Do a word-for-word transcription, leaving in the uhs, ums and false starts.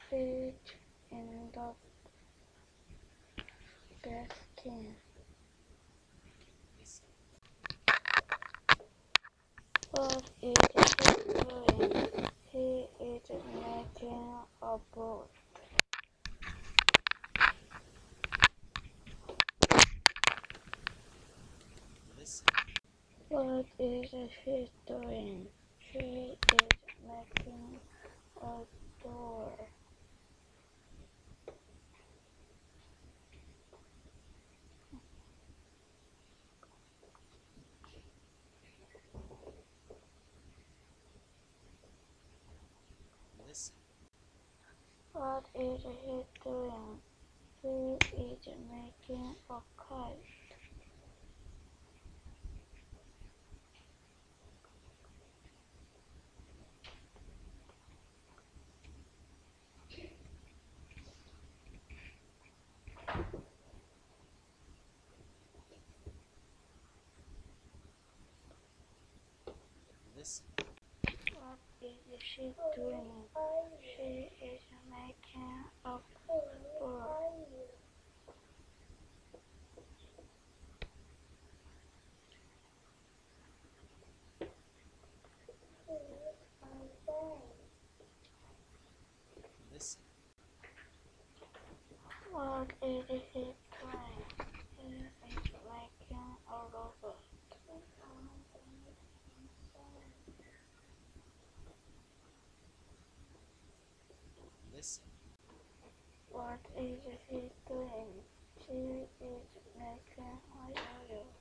fit in the basket. What is he doing? He is making a boat. Listen. What is she doing? She is making a door. Listen. What is he doing? He is making a kite. Listen. What is she doing? She is making a board. Listen. What is he doing? He is making a robot. Listen. What is he doing? She is making a yo-yo.